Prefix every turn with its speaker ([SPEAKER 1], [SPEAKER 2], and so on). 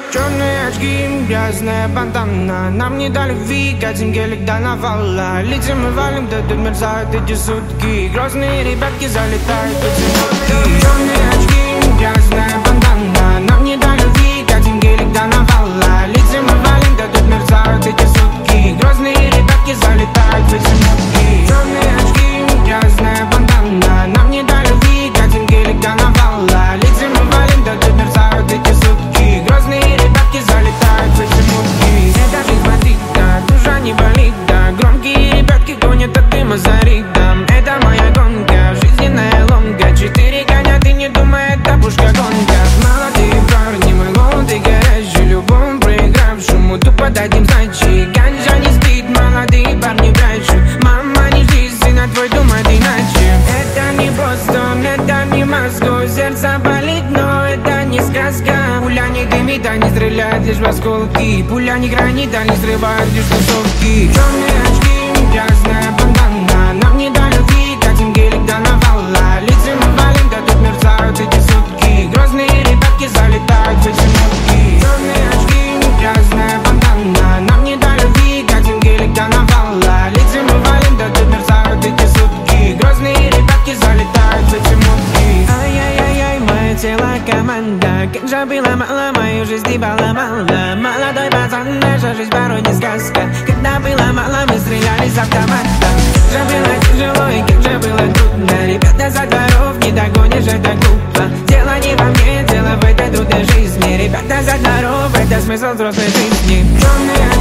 [SPEAKER 1] Черные очки, грязная бандана. Нам не до любви, катим гелик до навала. Летим и валим, да тут мерзают эти сутки. Грозные ребятки залетают в эти нотки. Черные очки, грязная бандана. Нам не до любви, катим гелик до навала. Летим и валим, да тут мерзают эти сутки. Грозные ребятки залетают в эти нотки. Черные очки, грязная бандана. Нам не до любви, катим гелик до навала. Летим и валим, да тут мерзают эти сутки. Грозные ребятки залетают в эти мутки. Это жизнь бандита, душа не болит, да. Громкие ребятки гонят от дыма за ритм. Это моя гонка, жизненная ломка. 4 коня, ты не думай, это пушка гонка. Молодые парни, мы голоды горячие. Любому проигравшему тупо дадим сдачи. Ганджа не спит, молодые парни прячут. Мама, не жди, сына твой думает иначе. Это не Бостон, это не Москва. Сердце болит, но это не сказка. Пуля не дымит, а не стреляет лишь в осколки. Пуля не гранит, а не срывает лишь тусовки. Черные очки, грязная бандана. Нам не до любви, катим гелик до навала. Летим и валим, да тут мерцают эти сутки. Грозные ребятки залетают в эти нотки. Черные очки, грязная бандана. Нам не до любви, катим гелик до навала. Летим и валим, да тут мерцают эти сутки. Грозные ребятки залетают в эти нотки. Ай-яй-яй-яй, мое тело команда. Кинжа было мало, мою жизнь и поломала. Молодой пацан, наша жизнь порой не сказка. Когда было мало, мы стреляли с автомата. Кинжа было тяжело и кинжа было трудно. Ребята за дворов не догонишь, это глупо. Дело не во мне, дело в этой трудной жизни. Ребята за дворов, это смысл взрослой жизни. Темные